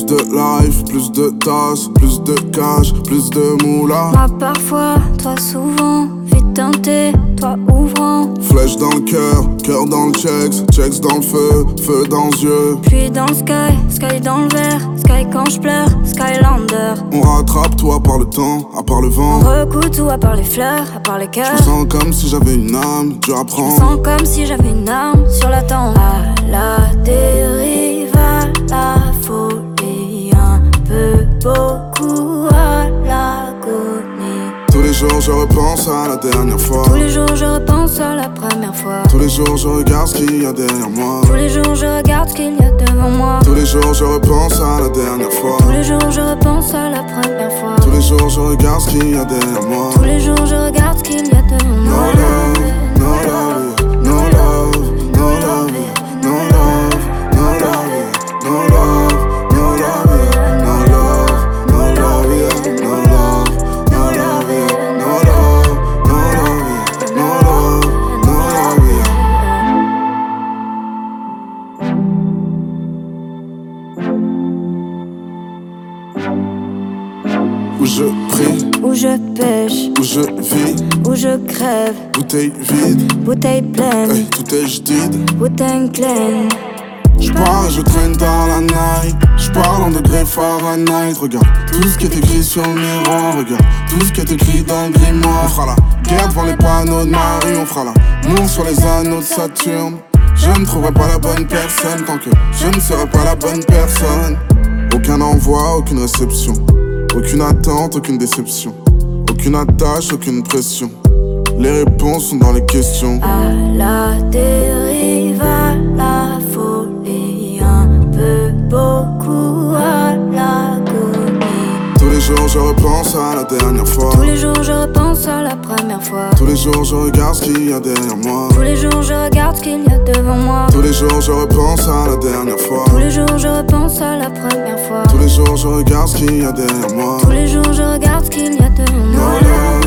Plus de life, plus de tasses, plus de cash, plus de moula. Moi parfois, toi souvent, vite teinté, toi ouvrant. Flèche dans le cœur, cœur dans le checks, checks dans le feu, feu dans les yeux. Puis dans le sky, sky dans le verre, sky quand je pleure, Skylander. On rattrape tout à part le temps, à part le vent. On recoue tout à part les fleurs, à part les cœurs. Je me sens comme si j'avais une âme, dur à Je me prendre. sens comme si j'avais une arme sur la tempe. À la dérive, à la folie, un peu beaucoup à l'agonie. Tous les jours je repense à la dernière fois. Tous les jours je repense à la première fois. Tous les jours je regarde ce qu'il y a derrière moi. Tous les jours je regarde ce qu'il y a devant moi. Tous les jours je repense à la dernière fois. Tous les jours je repense à la première fois. Tous les jours je regarde ce qu'il y a derrière moi. Tous les jours je regarde ce qu'il y a devant No moi. love, no love, no love, no love, no love, no love, no love, no love, no love, no love, no love, no love, no love, no love, no love. Où je prie, Où je pêche, où je vis, où je crève. bouteille vide, Bouteille pleine, hey, tout est jadid. bouteille pleine. J'pars et je traîne dans la night. J'parle en degrés Fahrenheit. Regarde tout ce qui est écrit sur le miroir. Regarde tout ce qui est écrit dans le grimoire. On fera la guerre devant les panneaux de Marie. On fera l'amour sur les anneaux de Saturne. Je ne trouverai pas la bonne personne tant que je ne serai pas la bonne personne. Aucun envoi, aucune réception. Aucune attente, aucune déception. Aucune attache, aucune pression. Les réponses sont dans les questions. À la dérive, à la folie, un peu beaucoup à l'agonie. Tous les jours je repense à la dernière fois. Tous les jours je repense à la première fois. Tous les jours je regarde ce qu'il y a derrière moi. Tous les jours je regarde ce qu'il y a devant moi. Tous les jours je repense à la dernière fois. Tous les jours je repense à la première fois. Tous les jours je regarde ce qu'il y a derrière moi. Tous les jours je regarde ce qu'il y a devant No moi. love,